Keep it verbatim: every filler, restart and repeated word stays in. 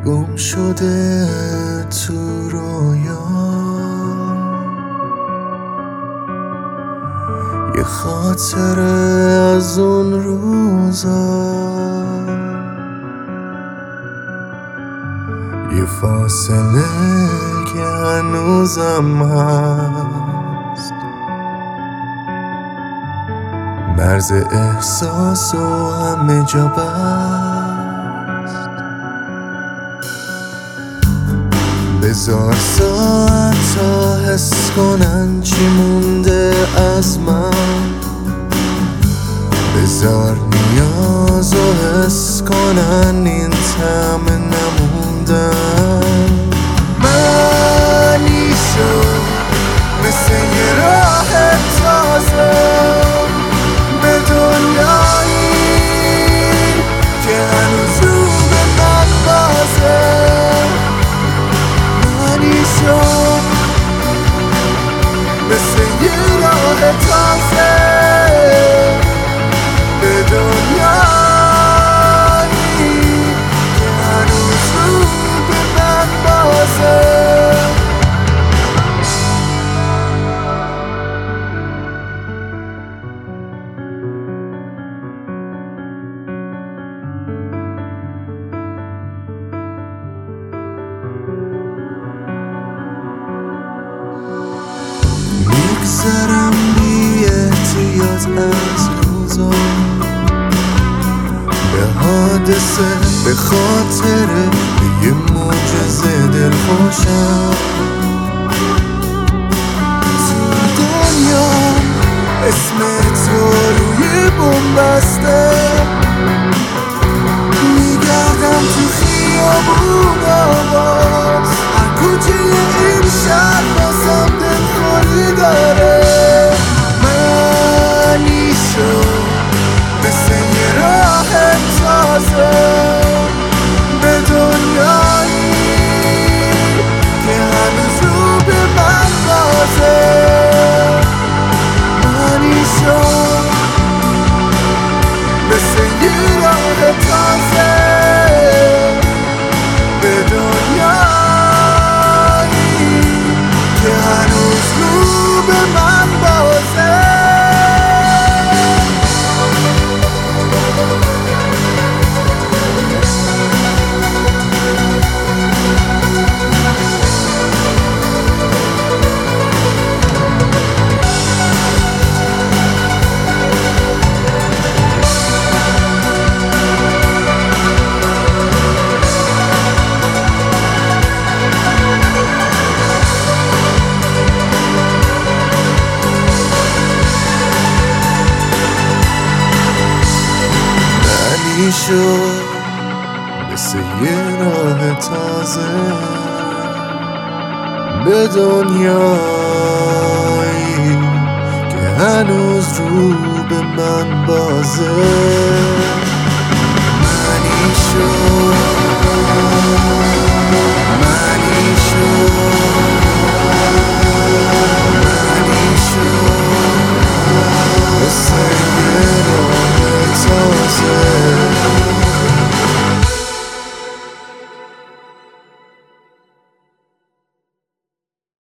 گم شده تو رویا، یه خاطره از اون روزا، یه فاصله که هنوزم هست، مرز احساس و همه جا بست. بذار ساعت تا حس کنن چی مونده از من، بذار نیازو حس کنن این طعم نموندن. منی شد مثل یه راه تازه به دنیایی که هنوز رو به من بازه. منی شد مثل یه راه تازه به دنیایی که هنوز رو به من بازه. میگذرم بی احتیاط از روزا، به حادثه به خاطر یه معجزه دلخوشم. تو دنیا اسم تو روی بوم بسته، میگردم تو خیابون آواز، هر کوچه این شهر بازم دلخوری داره. منی شد مثل یه راه تازه به دنیایی که هنوز رو به من بازه. منی شد مثل یه راه تازه به دنیایی که هنوز رو به من بازه. شد مثل یه راه تازه به دنیایی که هنوز رو به من بازه. منی شد